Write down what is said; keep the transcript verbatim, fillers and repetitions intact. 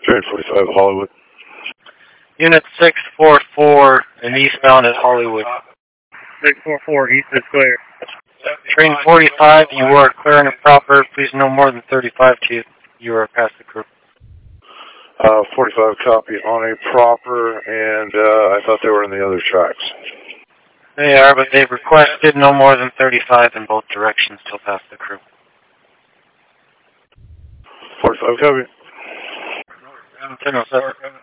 Train forty-five, Hollywood. Unit six four four and eastbound at Hollywood. six four four, east is clear. Train forty-five, you are clear and proper. Please no more than thirty-five to you. You are past the crew. Uh, forty-five copy on a proper, and uh, I thought they were in the other tracks. They are, but they've requested no more than thirty-five in both directions till past the crew. forty-five copy. ten oh seven.